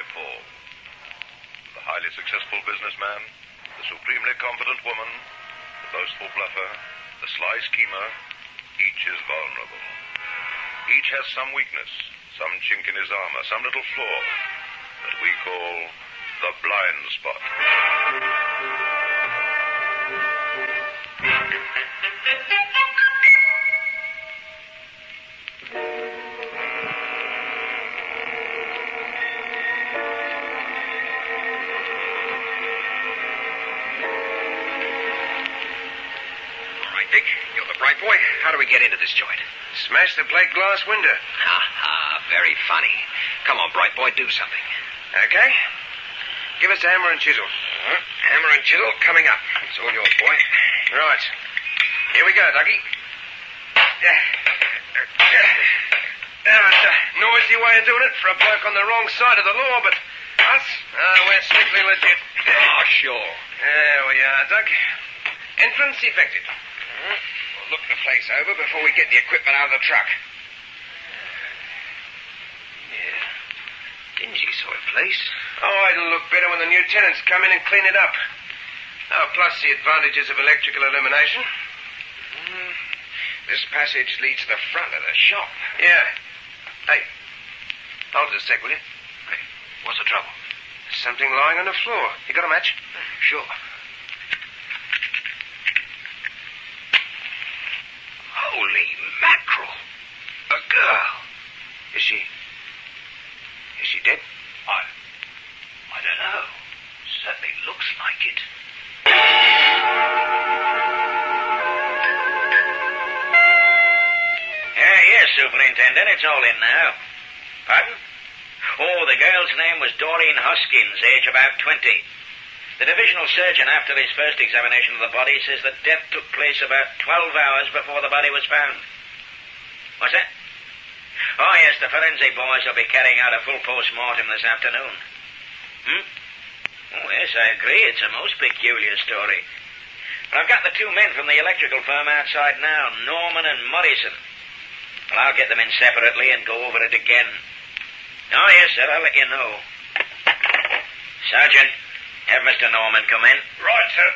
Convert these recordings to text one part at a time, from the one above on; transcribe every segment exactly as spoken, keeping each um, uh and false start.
Paul. The highly successful businessman, the supremely confident woman, the boastful bluffer, the sly schemer, each is vulnerable. Each has some weakness, some chink in his armor, some little flaw that we call the blind spot. Right, boy, how do we get into this joint? Smash the plate glass window. Ha ha, very funny. Come on, bright boy, do something. Okay. Give us a hammer and chisel. Uh, hammer and chisel coming up. It's all yours, boy. Right. Here we go, Dougie. Yeah. Uh, it's a noisy way of doing it for a bloke on the wrong side of the law, but us, uh, we're strictly legit. Oh, sure. There we are, Doug. Entrance effected. Uh, we'll look the place over before we get the equipment out of the truck. Yeah. Dingy sort of place. Oh, it'll look better when the new tenants come in and clean it up. Oh, plus the advantages of electrical illumination. Mm, this passage leads to the front of the shop. Yeah. Hey, hold it a sec, will you? Hey, what's the trouble? There's something lying on the floor. You got a match? Sure. Holy mackerel! A girl. Is she... Is she dead? I... I don't know. Certainly looks like it. Yeah, yes, Superintendent. It's all in now. Pardon? Oh, the girl's name was Doreen Hoskins, age about twenty. The divisional surgeon, after his first examination of the body, says that death took place about twelve hours before the body was found. What's that? Oh, yes, the forensic boys will be carrying out a full post-mortem this afternoon. Hmm? Oh, yes, I agree. It's a most peculiar story. But I've got the two men from the electrical firm outside now, Norman and Morrison. Well, I'll get them in separately and go over it again. Oh, yes, sir, I'll let you know. Sergeant, have Mister Norman come in. Right, sir.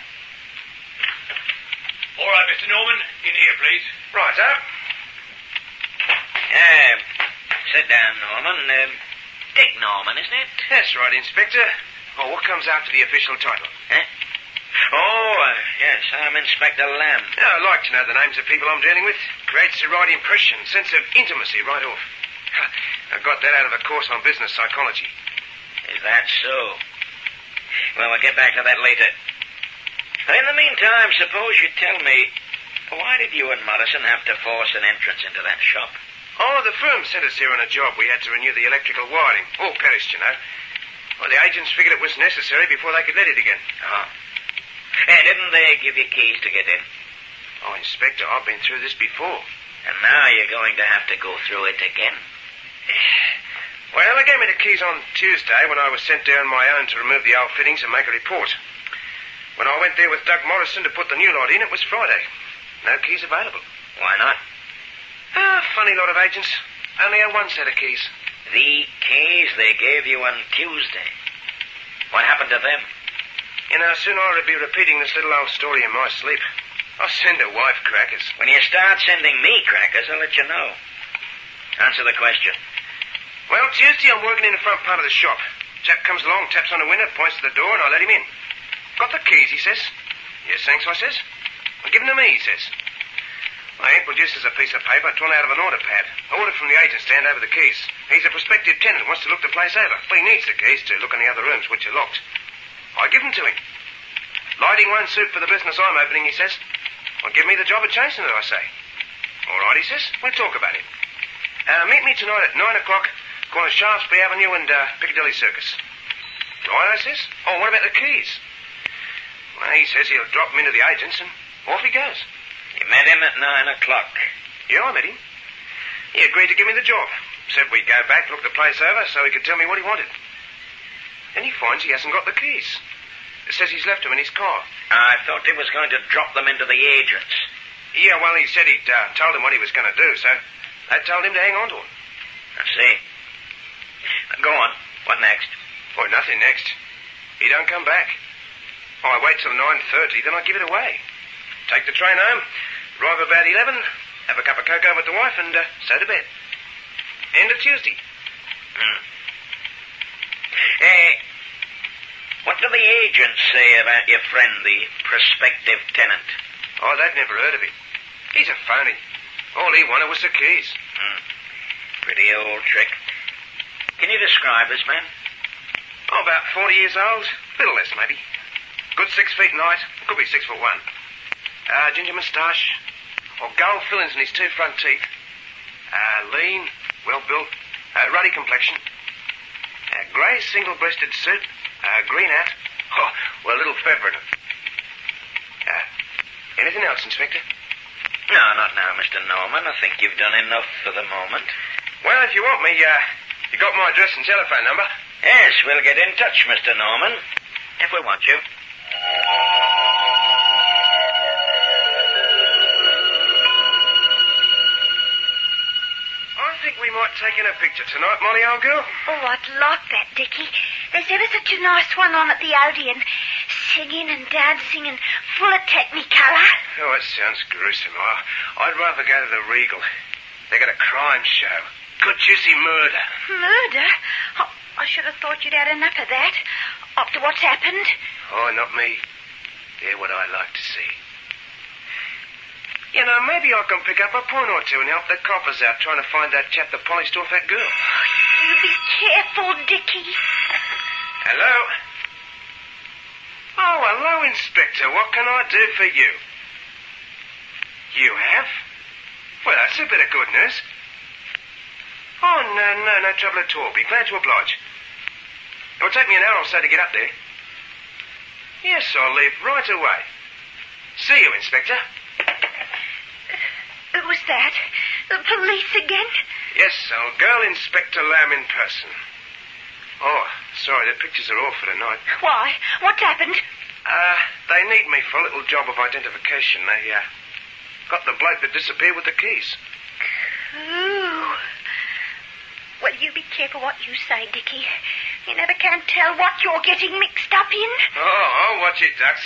All right, Mister Norman, in here, please. Right, sir. Uh, sit down, Norman. Uh, Dick Norman, isn't it? That's right, Inspector. Oh, what comes after the official title? Huh? Oh, uh, yes, I'm Inspector Lamb. Yeah, I like to know the names of people I'm dealing with. Creates the right impression, sense of intimacy right off. I got that out of a course on business psychology. Is that so? Well, we'll get back to that later. But in the meantime, suppose you tell me, why did you and Morrison have to force an entrance into that shop? Oh, the firm sent us here on a job. We had to renew the electrical wiring. All perished, you know. Well, the agents figured it was necessary before they could let it again. Oh. And didn't they give you keys to get in? Oh, Inspector, I've been through this before. And now you're going to have to go through it again. Well, they gave me the keys on Tuesday when I was sent down my own to remove the old fittings and make a report. When I went there with Doug Morrison to put the new lot in, it was Friday. No keys available. Why not? Ah, funny lot of agents. Only had one set of keys. The keys they gave you on Tuesday. What happened to them? You know, soon I'll be repeating this little old story in my sleep. I'll send her wife crackers. When you start sending me crackers, I'll let you know. Answer the question. Well, Tuesday I'm working in the front part of the shop. Chap comes along, taps on the window, points to the door, and I let him in. Got the keys, he says. Yes, thanks, I says. Well, give them to me, he says. Well, he produces a piece of paper torn out of an order pad. Order from the agent stand over the keys. He's a prospective tenant, wants to look the place over. Well, he needs the keys to look in the other rooms, which are locked. I give them to him. Lighting won't suit for the business I'm opening, he says. Well, give me the job of chasing it, I say. All right, he says. We'll talk about it. Uh, meet me tonight at nine o'clock, corner Shaftesbury Avenue and uh, Piccadilly Circus. Right, I says. Oh, what about the keys? Well, he says he'll drop them into the agents, and off he goes. You met him at nine o'clock. Yeah, I met him. He agreed to give me the job. Said we'd go back, look the place over, so he could tell me what he wanted. Then he finds he hasn't got the keys. It says he's left them in his car. I thought he was going to drop them into the agents. Yeah, well, he said he'd uh, told them what he was going to do, so they told him to hang on to them. I see. Now, go on. What next? Oh, nothing next. He don't come back. Oh, I wait till nine thirty, then I give it away. Take the train home, arrive about eleven, have a cup of cocoa with the wife, and uh, so to bed. End of Tuesday. Hmm. Hey, what do the agents say about your friend, the prospective tenant? Oh, they've never heard of him. He's a phony. All he wanted was the keys. Hmm. Pretty old trick. Can you describe this man? Oh, about forty years old. Little less, maybe. Good six feet in height. Could be six foot one. Uh, ginger moustache. Or gold fillings in his two front teeth. Uh, lean, well-built, uh, ruddy complexion. Uh, grey single-breasted suit. Uh, green hat. Oh, well, a little feather in it. Uh, anything else, Inspector? No, not now, Mister Norman. I think you've done enough for the moment. Well, if you want me, uh, you got my address and telephone number? Yes, we'll get in touch, Mister Norman, if we want you. I think we might take in a picture tonight, Molly, old girl. Oh, I'd like that, Dickie. There's ever such a nice one on at the Odeon. Singing and dancing and full of technicolor. Oh, that sounds gruesome. Oh, I'd rather go to the Regal. They got a crime show. Good juicy murder. Murder? Oh, I should have thought you'd had enough of that. After what's happened. Oh, not me. They're what I like to see. You know, maybe I can pick up a point or two and help the coppers out trying to find that chap that polished off that girl. You be careful, Dickie. Hello? Oh, hello, Inspector. What can I do for you? You have? Well, that's a bit of good news. Oh, no, no, no trouble at all. Be glad to oblige. It'll take me an hour or so to get up there. Yes, I'll leave right away. See you, Inspector. Who was that? The police again? Yes, old girl, Inspector Lamb in person. Oh, sorry, the pictures are all for tonight. Why? What's happened? Uh, they need me for a little job of identification. They, uh, got the bloke that disappeared with the keys. Ooh. Well, you be careful what you say, Dickie. You never can tell what you're getting mixed up in. Oh, oh, watch it, Ducks.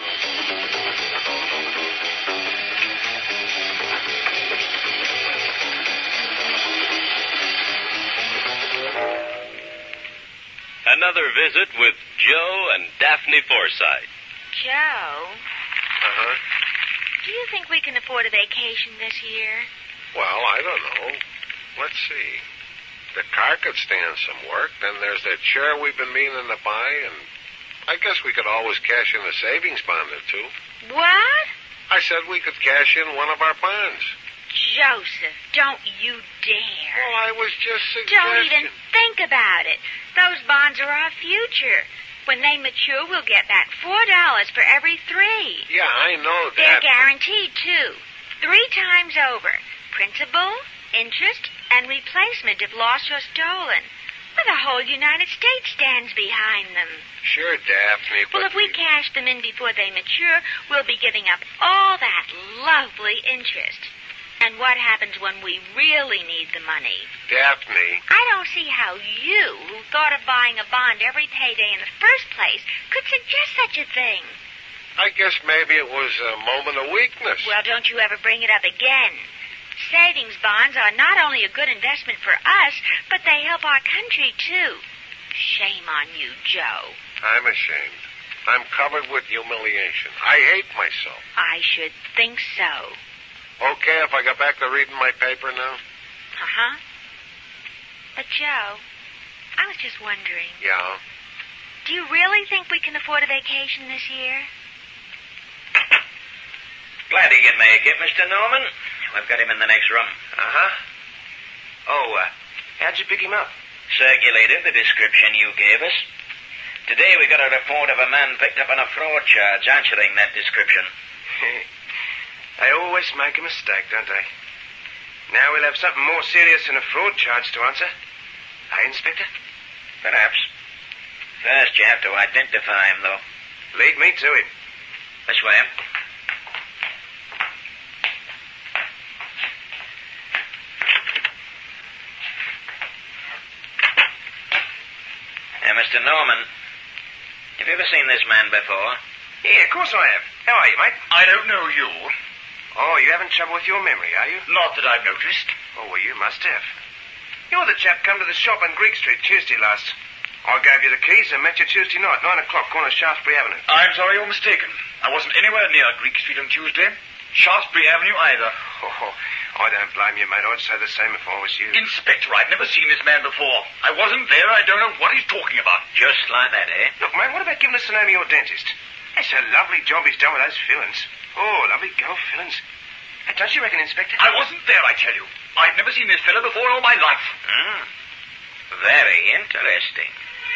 Another visit with Joe and Daphne Forsythe. Joe, Uh-huh. do you think we can afford a vacation this year? Well, I don't know. Let's see. The car could stand some work. Then there's that chair we've been meaning to buy, and I guess we could always cash in a savings bond or two. What? I said we could cash in one of our bonds. Joseph, don't you dare. Well, I was just suggesting. Don't even think about it. Those bonds are our future. When they mature, we'll get back four dollars for every three. Yeah, I know that. They're guaranteed, too. Three times over. Principal, interest, and replacement if lost or stolen. Well, the whole United States stands behind them. Sure, Daphne, but... Well, if we cash them in before they mature, we'll be giving up all that lovely interest. And what happens when we really need the money? Daphne... I don't see how you, who thought of buying a bond every payday in the first place, could suggest such a thing. I guess maybe it was a moment of weakness. Well, don't you ever bring it up again. Savings bonds are not only a good investment for us, but they help our country, too. Shame on you, Joe. I'm ashamed. I'm covered with humiliation. I hate myself. I should think so. Okay, if I go back to reading my paper now? Uh-huh. But, Joe, I was just wondering. Yeah? Do you really think we can afford a vacation this year? Glad he can make it, Mister Norman. We've got him in the next room. Uh-huh. Oh, uh, how'd you pick him up? Circulated the description you gave us. Today we got a report of a man picked up on a fraud charge answering that description. They always make a mistake, don't they? Now we'll have something more serious than a fraud charge to answer. Eh, Inspector? Perhaps. First you have to identify him, though. Lead me to him. This way. Mister Norman, have you ever seen this man before? Yeah, of course I have. How are you, mate? I don't know you. Oh, you having trouble with your memory, are you? Not that I've noticed. Oh, well, you must have. You're the chap come to the shop on Greek Street Tuesday last. I gave you the keys and met you Tuesday night, nine o'clock, corner Shaftesbury Avenue. I'm sorry you're mistaken. I wasn't anywhere near Greek Street on Tuesday. Shaftesbury Avenue either. Oh, I don't blame you, mate. I'd say the same if I was you. Inspector, I've never seen this man before. I wasn't there. I don't know what he's talking about. Just like that, eh? Look, mate, what about giving us the name of your dentist? That's a lovely job he's done with those fillings. Oh, lovely girl fillings. Hey, don't you reckon, Inspector? I wasn't there, I tell you. I've never seen this fella before in all my life. Hmm. Very interesting.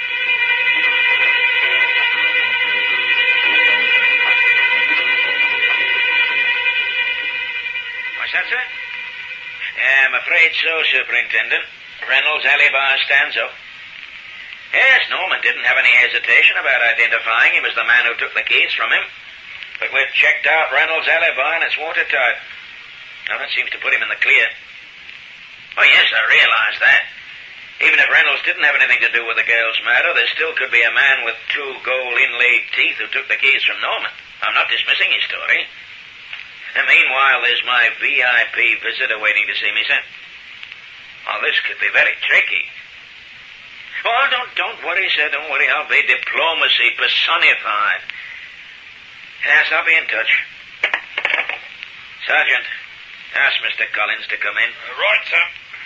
What's that, sir? I'm afraid so, Superintendent. Reynolds' alibi stands up. Yes, Norman didn't have any hesitation about identifying him as the man who took the keys from him. But we've checked out Reynolds' alibi and it's watertight. Now, that seems to put him in the clear. Oh, yes, I realize that. Even if Reynolds didn't have anything to do with the girl's murder, there still could be a man with two gold inlaid teeth who took the keys from Norman. I'm not dismissing his story. And meanwhile, there's my V I P visitor waiting to see me, sir. Oh, this could be very tricky. Oh, don't, don't worry, sir, don't worry. I'll be diplomacy personified. Yes, I'll be in touch. Sergeant, ask Mister Collins to come in. Uh, right, sir.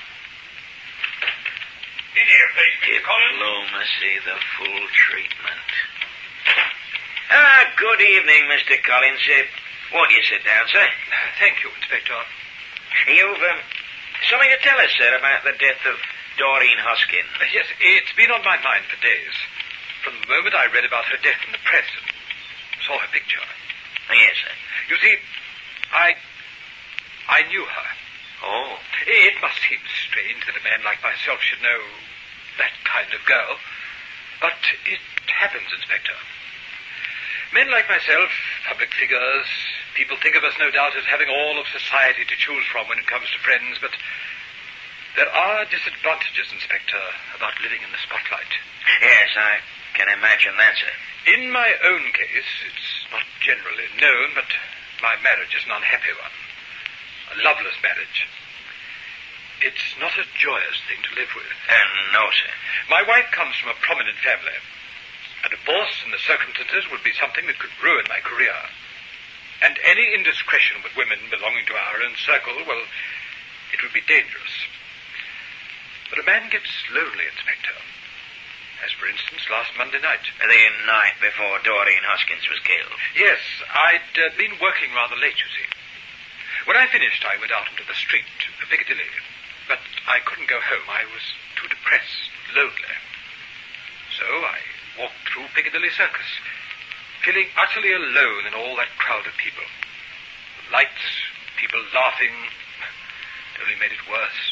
In here, please, Mister Collins. Diplomacy, the full treatment. Ah, good evening, Mister Collins. Uh, won't you sit down, sir? Thank you, Inspector. You've um, something to tell us, sir, about the death of Doreen Hoskins. Uh, yes, it's been on my mind for days. From the moment I read about her death in the press and saw her picture. Yes, sir. You see, I... I knew her. Oh. It must seem strange that a man like myself should know that kind of girl. But it happens, Inspector. Men like myself, public figures, people think of us, no doubt, as having all of society to choose from when it comes to friends, but there are disadvantages, Inspector, about living in the spotlight. Yes, I can imagine that, sir. In my own case, it's not generally known, but my marriage is an unhappy one. A loveless marriage. It's not a joyous thing to live with. Uh, no, sir. My wife comes from a prominent family. A divorce in the circumstances would be something that could ruin my career. And any indiscretion with women belonging to our own circle, well, it would be dangerous. But a man gets lonely, Inspector. As, for instance, last Monday night. The night before Doreen Hoskins was killed. Yes, I'd uh, been working rather late, you see. When I finished, I went out into the street, Piccadilly. But I couldn't go home. I was too depressed, lonely. So I walked through Piccadilly Circus, feeling utterly alone in all that crowd of people. The lights, people laughing, only made it worse.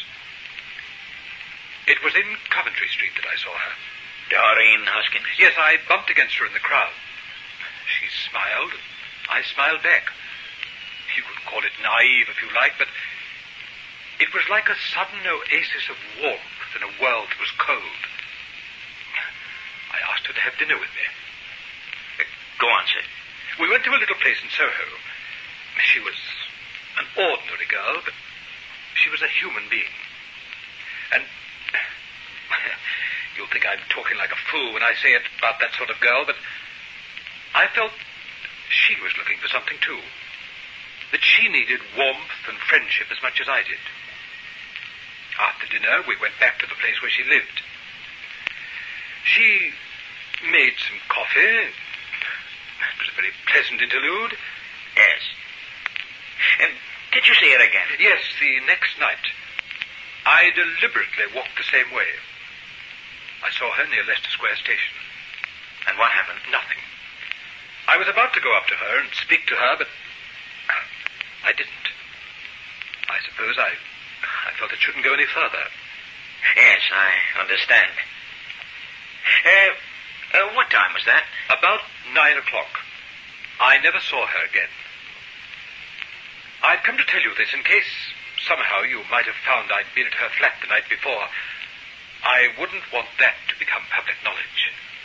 It was in Coventry Street that I saw her. Doreen Hoskins? Yes, I bumped against her in the crowd. She smiled, and I smiled back. You could call it naive if you like, but it was like a sudden oasis of warmth in a world that was cold. I asked her to have dinner with me. Uh, go on, sir. We went to a little place in Soho. She was an ordinary girl, but she was a human being. And you'll think I'm talking like a fool when I say it about that sort of girl, but I felt she was looking for something too. That she needed warmth and friendship as much as I did. After dinner, we went back to the place where she lived. She made some coffee. It was a very pleasant interlude. Yes. And did you see her again? Yes, the next night. I deliberately walked the same way. I saw her near Leicester Square Station. And what happened? Nothing. I was about to go up to her and speak to her, but I didn't. I suppose I, I felt it shouldn't go any further. Yes, I understand. Uh, uh, what time was that? About nine o'clock. I never saw her again. I'd come to tell you this in case somehow you might have found I'd been at her flat the night before. I wouldn't want that to become public knowledge.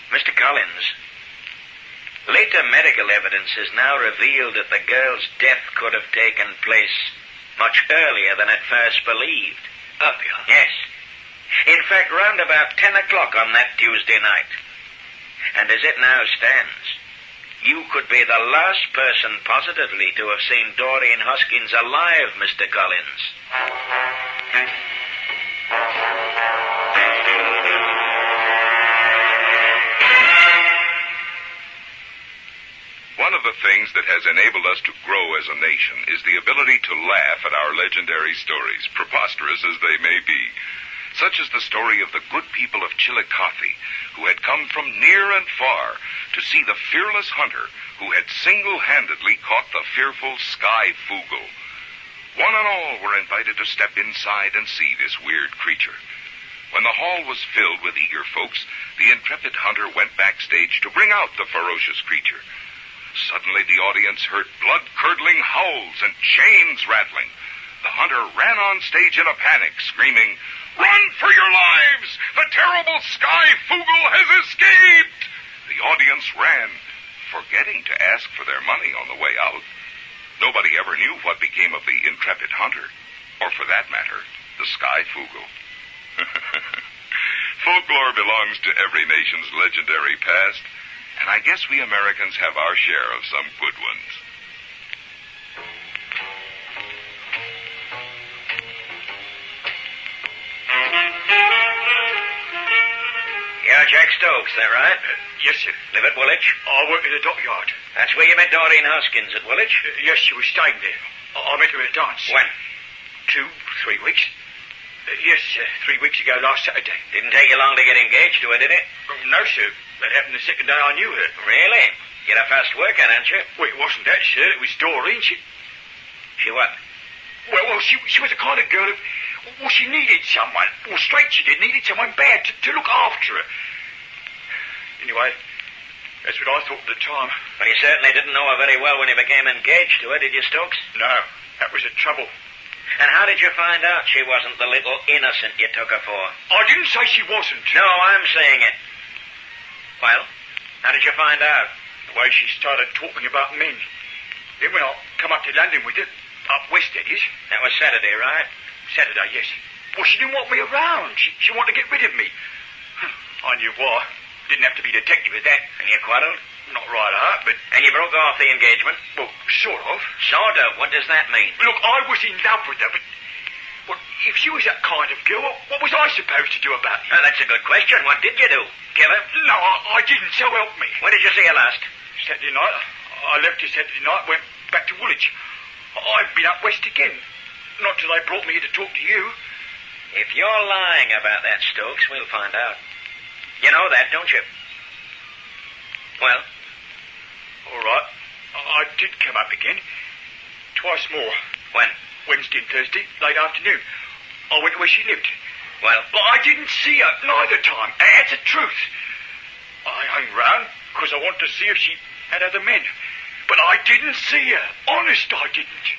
Mister Collins, later medical evidence has now revealed that the girl's death could have taken place much earlier than at first believed. Earlier? Yes. In fact, round about ten o'clock on that Tuesday night. And as it now stands, you could be the last person positively to have seen Doreen Hoskins alive, Mister Collins. One of the things that has enabled us to grow as a nation is the ability to laugh at our legendary stories, preposterous as they may be. Such as the story of the good people of Chillicothe, who had come from near and far to see the fearless hunter who had single-handedly caught the fearful Sky Fugel. One and all were invited to step inside and see this weird creature. When the hall was filled with eager folks, the intrepid hunter went backstage to bring out the ferocious creature. Suddenly the audience heard blood-curdling howls and chains rattling. The hunter ran on stage in a panic, screaming, "Run for your lives! The terrible Sky Fugel has escaped!" The audience ran, forgetting to ask for their money on the way out. Nobody ever knew what became of the intrepid hunter, or for that matter, the Sky Fugel. Folklore belongs to every nation's legendary past, and I guess we Americans have our share of some good ones. You're Jack Stokes, that right? Uh, yes, sir. Live at Woolwich? I work in the dockyard. That's where you met Doreen Hoskins, at Woolwich? Uh, yes, she was staying there. I, I met her at a dance. When? Two, three weeks. Uh, yes, sir. Three weeks ago last Saturday. Didn't take you long to get engaged to her, did it? Oh, no, sir. That happened the second day I knew her. Really? You're a fast worker, aren't you? Well, it wasn't that, sir. It was Doreen. She... She what? Well, well, she she was the kind of girl who... Well, she needed someone. Well, straight she did. Needed someone bad to, to look after her. Anyway, that's what I thought at the time. Well, you certainly didn't know her very well when you became engaged to her, did you, Stokes? No, that was the trouble. And how did you find out she wasn't the little innocent you took her for? I didn't say she wasn't. No, I'm saying it. Well, how did you find out? The way she started talking about men. Then when I come up to London with her, up west that is. That was Saturday, right? Saturday, yes. Well, she didn't want me around. She, she wanted to get rid of me. I knew why. Didn't have to be a detective at that. And you quarreled? Not right out, but... And you broke off the engagement? Well, sort of. Sort of? What does that mean? Look, I was in love with her, but... Well, if she was that kind of girl, what, what was I supposed to do about it? Oh, that's a good question. What did you do? Kill her? No, I, I didn't, so help me. When did you see her last? Saturday night. I left her Saturday night, went back to Woolwich. I've been up west again. Not till they brought me here to talk to you. If you're lying about that, Stokes, we'll find out. You know that, don't you? Well? All right. I, I did come up again. Twice more. When? Wednesday and Thursday, late afternoon. I went to where she lived. Well? But I didn't see her neither time. That's the truth. I hung round because I wanted to see if she had other men. But I didn't see her. Honest, I didn't.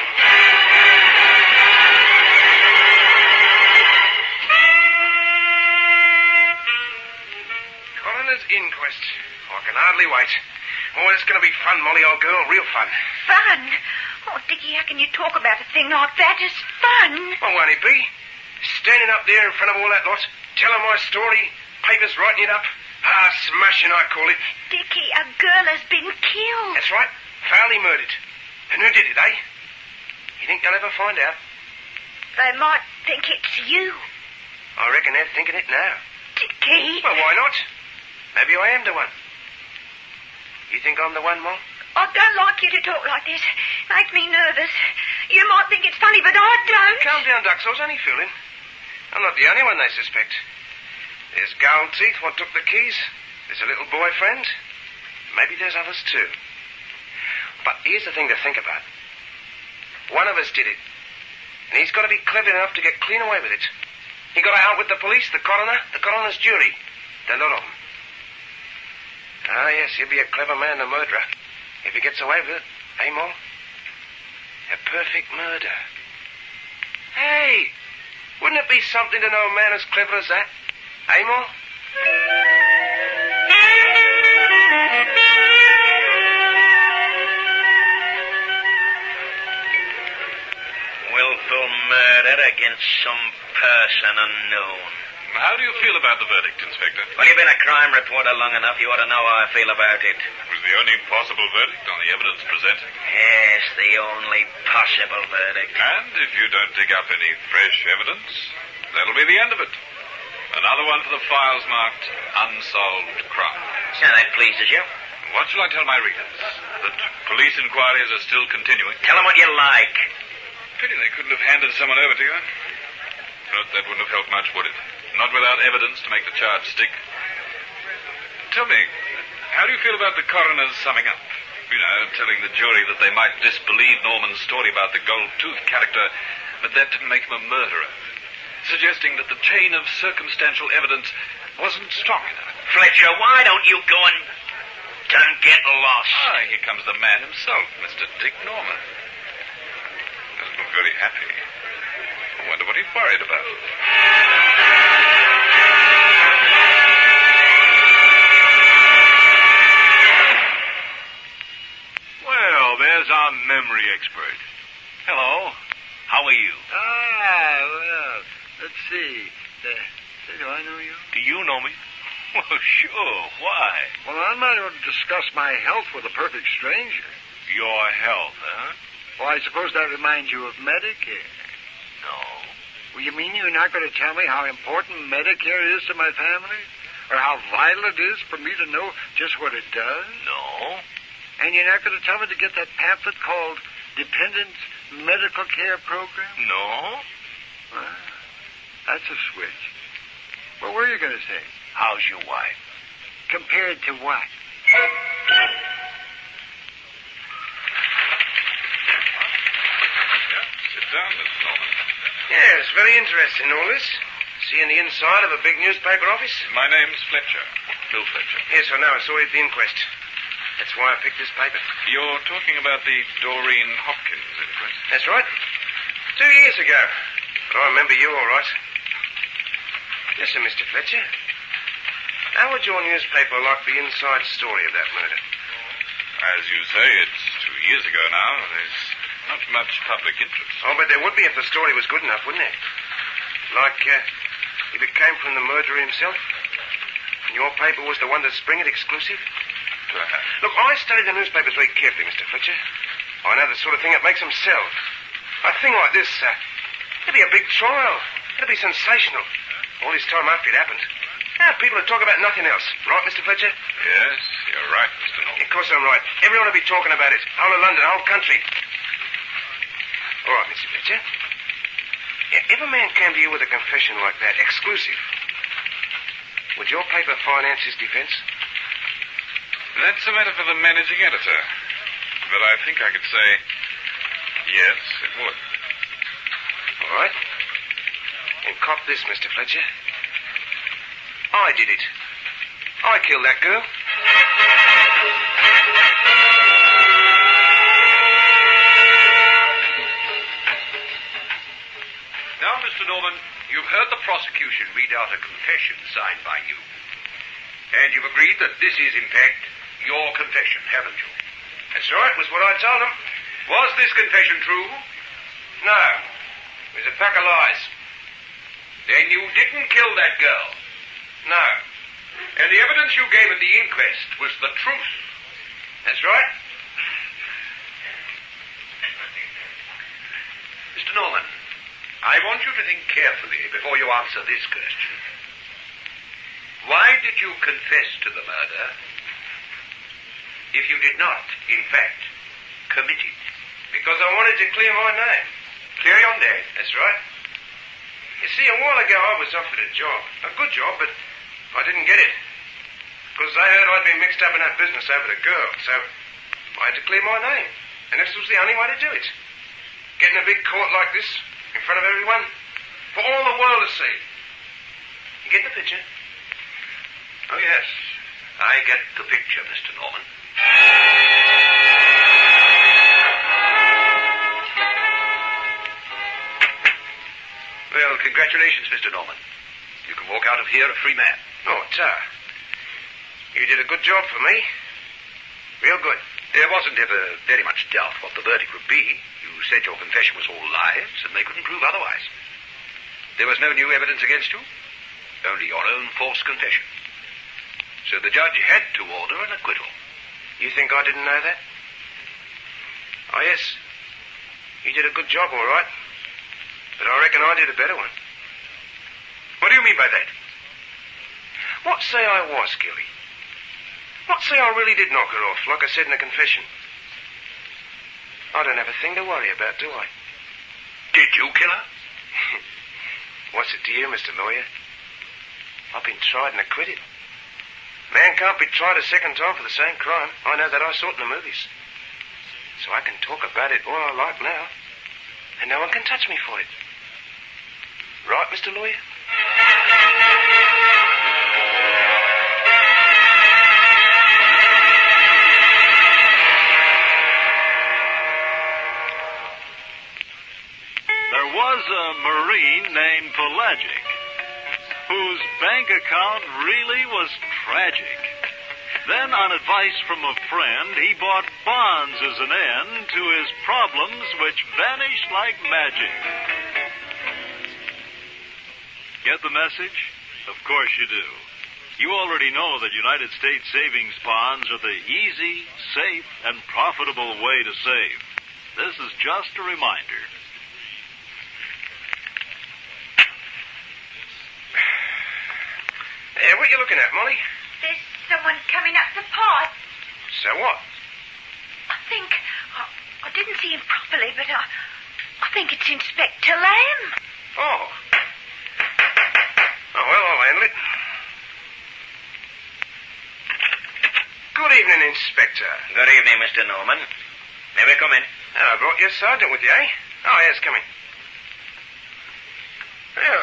Coroner's inquest. I can hardly wait. Oh, it's going to be fun, Molly, old girl. Real fun. Fun? Oh, Dickie, how can you talk about a thing like that as fun? Well, won't it be? Standing up there in front of all that lot, telling my story, papers writing it up. Ah, smashing, I call it. Dickie, a girl has been killed. That's right. Foully murdered. And who did it, eh? You think they'll ever find out? They might think it's you. I reckon they're thinking it now. Dickie. Well, why not? Maybe I am the one. You think I'm the one, Mom? I don't like you to talk like this. Makes me nervous. You might think it's funny, but I don't. Calm down, Ducks. I was only fooling. I'm not the only one they suspect. There's Goldteeth, what took the keys. There's a little boyfriend. Maybe there's others too. But here's the thing to think about. One of us did it. And he's got to be clever enough to get clean away with it. He got out with the police, the coroner, the coroner's jury. The lot of them. Ah, yes, he'll be a clever man, the murderer. If he gets away with it, eh, Mom? A perfect murder. Hey, wouldn't it be something to know a man as clever as that? Eh, Mom? murder against some person unknown. How do you feel about the verdict, Inspector? Well, you've been a crime reporter long enough. You ought to know how I feel about it. It was the only possible verdict on the evidence presented. Yes, the only possible verdict. And if you don't dig up any fresh evidence, that'll be the end of it. Another one for the files marked Unsolved Crime. So that pleases you? What shall I tell my readers? That police inquiries are still continuing? Tell them what you like. Pity they couldn't have handed someone over to you. But that wouldn't have helped much, would it? Not without evidence to make the charge stick. Tell me, how do you feel about the coroner's summing up? You know, telling the jury that they might disbelieve Norman's story about the gold-toothed character, but that didn't make him a murderer. Suggesting that the chain of circumstantial evidence wasn't strong enough. Fletcher, why don't you go and don't get lost? Ah, here comes the man himself, Mister Dick Norman. Doesn't look very happy. I wonder what he's worried about. Well, there's our memory expert. Hello. How are you? Ah, well, let's see. Uh, say, do I know you? Do you know me? Well, sure. Why? Well, I'm not going to discuss my health with a perfect stranger. Your health, huh? Well, I suppose that reminds you of Medicare. No. Well, you mean you're not going to tell me how important Medicare is to my family? Or how vital it is for me to know just what it does? No. And you're not going to tell me to get that pamphlet called Dependent Medical Care Program? No. Well, that's a switch. Well, what are you going to say? How's your wife? Compared to what? Sit down, Mister Norman. Yeah, it's very interesting, all this. Seeing the inside of a big newspaper office. My name's Fletcher. Bill Fletcher. Yes, I know. I saw you at the inquest. That's why I picked this paper. You're talking about the Doreen Hopkins inquest? That's right. Two years ago. But I remember you all right. Listen, Mister Fletcher. How would your newspaper like the inside story of that murder? As you say, it's two years ago now. There's not much public interest. Oh, but there would be if the story was good enough, wouldn't it? Like, uh, if it came from the murderer himself? And your paper was the one to spring it exclusive? Perhaps. Look, I studied the newspapers very carefully, Mister Fletcher. I know the sort of thing that makes them sell. A thing like this, uh, it'd be a big trial. It'd be sensational. All this time after it happened. Now, people would talk about nothing else. Right, Mister Fletcher? Yes, you're right, Mister Norman. Of course I'm right. Everyone will be talking about it. Whole of London, whole country. All right, Mister Fletcher. Yeah, if a man came to you with a confession like that, exclusive, would your paper finance his defense? That's a matter for the managing editor. But I think I could say, yes, it would. All right. And cop this, Mister Fletcher. I did it. I killed that girl. Now, Mister Norman, you've heard the prosecution read out a confession signed by you. And you've agreed that this is, in fact, your confession, haven't you? That's right, was what I told him. Was this confession true? No. It was a pack of lies. Then you didn't kill that girl? No. And the evidence you gave at the inquest was the truth? That's right. Mister Norman, I want you to think carefully before you answer this question. Why did you confess to the murder if you did not, in fact, commit it? Because I wanted to clear my name. Clear your name? That's right. You see, a while ago I was offered a job. A good job, but I didn't get it. Because they heard I'd been mixed up in that business over the girl, so I had to clear my name. And this was the only way to do it. Get in a big court like this, in front of everyone, for all the world to see. You get the picture? Oh, yes. I get the picture, Mister Norman. Well, congratulations, Mister Norman. You can walk out of here a free man. Oh, Tar. You did a good job for me. Real good. There wasn't ever very much doubt what the verdict would be. You said your confession was all lies, and they couldn't prove otherwise. There was no new evidence against you, only your own false confession. So the judge had to order an acquittal. You think I didn't know that? Oh, yes. You did a good job, all right. But I reckon I did a better one. What do you mean by that? What say I was guilty? What say I really did knock her off, like I said in the confession? I don't have a thing to worry about, do I? Did you kill her? What's it to you, Mister Lawyer? I've been tried and acquitted. Man can't be tried a second time for the same crime. I know that. I saw it in the movies. So I can talk about it all I like now. And no one can touch me for it. Right, Mister Lawyer? There was a Marine named Pelagic, whose bank account really was tragic. Then, on advice from a friend, he bought bonds as an end to his problems, which vanished like magic. Get the message? Of course you do. You already know that United States savings bonds are the easy, safe, and profitable way to save. This is just a reminder. Hey, what are you looking at, Molly? There's someone coming up the path. So what? I think... I, I didn't see him properly, but I, I think it's Inspector Lamb. Oh. Oh, well, I'll handle it. Good evening, Inspector. Good evening, Mister Norman. May we come in? Oh, I brought your sergeant with you, eh? Oh, yes, come in. Well,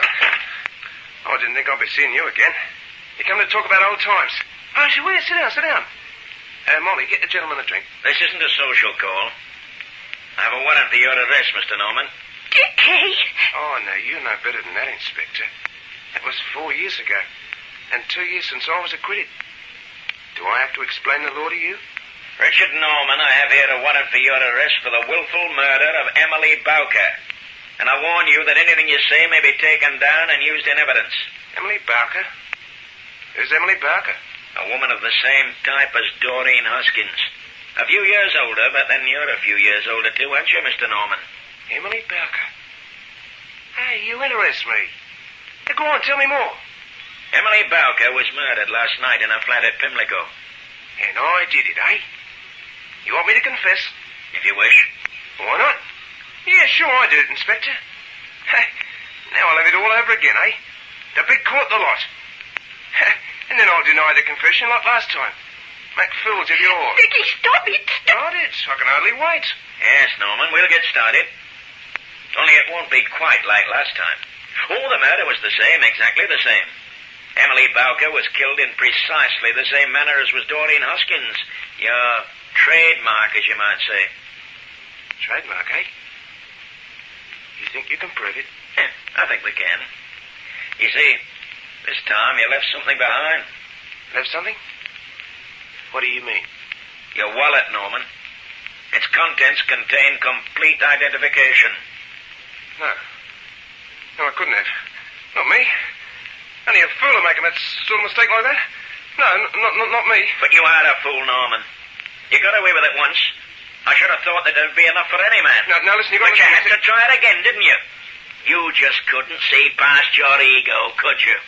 I didn't think I'd be seeing you again. You come to talk about old times. Oh, sure, well, sit down, sit down. Uh, Molly, get the gentleman a drink. This isn't a social call. I have a warrant for your arrest, Mister Norman. Dickie! Oh, no, you know better than that, Inspector. That was four years ago. And two years since I was acquitted. Do I have to explain the law to you? Richard Norman, I have here a warrant for your arrest for the willful murder of Emily Bowker. And I warn you that anything you say may be taken down and used in evidence. Emily Bowker? Who's Emily Bowker? A woman of the same type as Doreen Hoskins. A few years older, but then you're a few years older too, aren't you, Mister Norman? Emily Bowker? Hey, you interest me. Now, go on, tell me more. Emily Bowker was murdered last night in her flat at Pimlico. And I did it, eh? You want me to confess? If you wish. Why not? Yeah, sure, I did it, Inspector. Now I'll have it all over again, eh? The big court, the lot. And then I'll deny the confession like last time. Make fools of you all. Dickie, stop it. Stop it. I can hardly wait. Yes, Norman, we'll get started. Only it won't be quite like last time. Oh, the murder was the same, exactly the same. Emily Bowker was killed in precisely the same manner as was Doreen Hoskins. Your trademark, as you might say. Trademark, eh? You think you can prove it? Yeah, I think we can. You see, this time you left something behind. Left something? What do you mean? Your wallet, Norman. Its contents contain complete identification. No. No, I couldn't have. Not me. Only a fool would make a sort of mistake like that. No, not, not, not me. But you are a fool, Norman. You got away with it once. I should have thought that there'd be enough for any man. Now, now listen, you got But you had to try it again, didn't you? You just couldn't see past your ego, could you?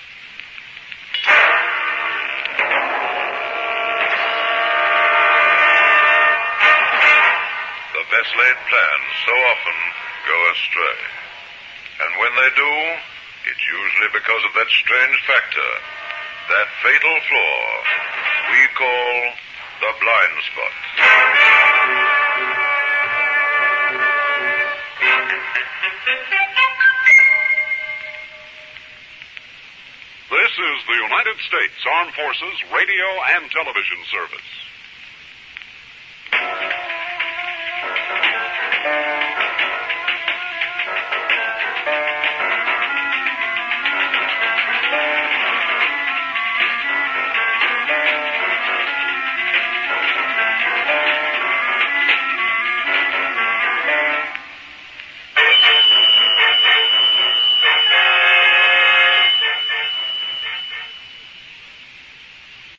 The best laid plans so often go astray. And when they do, it's usually because of that strange factor, that fatal flaw we call the blind spot. This is the United States Armed Forces Radio and Television Service.